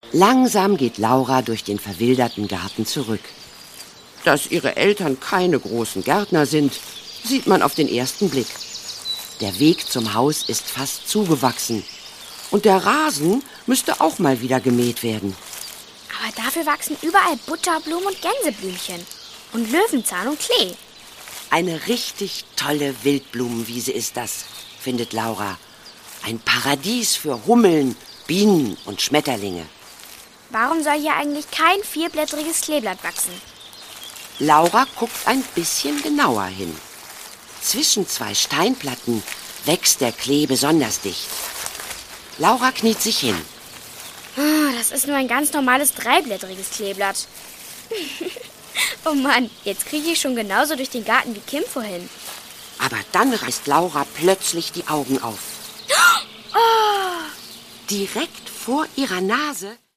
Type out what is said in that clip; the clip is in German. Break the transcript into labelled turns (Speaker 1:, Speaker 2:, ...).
Speaker 1: Langsam geht Laura durch den verwilderten Garten zurück. Dass ihre Eltern keine großen Gärtner sind, sieht man auf den ersten Blick. Der Weg zum Haus ist fast zugewachsen. Und der Rasen müsste auch mal wieder gemäht werden.
Speaker 2: Aber dafür wachsen überall Butterblumen und Gänseblümchen. Und Löwenzahn und Klee.
Speaker 1: Eine richtig tolle Wildblumenwiese ist das, findet Laura. Ein Paradies für Hummeln, Bienen und Schmetterlinge.
Speaker 2: Warum soll hier eigentlich kein vierblättriges Kleeblatt wachsen?
Speaker 1: Laura guckt ein bisschen genauer hin. Zwischen zwei Steinplatten wächst der Klee besonders dicht. Laura kniet sich hin.
Speaker 2: Oh, das ist nur ein ganz normales dreiblättriges Kleeblatt. Oh Mann, jetzt kriege ich schon genauso durch den Garten wie Kim vorhin.
Speaker 1: Aber dann reißt Laura plötzlich die Augen auf.
Speaker 2: Oh!
Speaker 1: Direkt vor ihrer Nase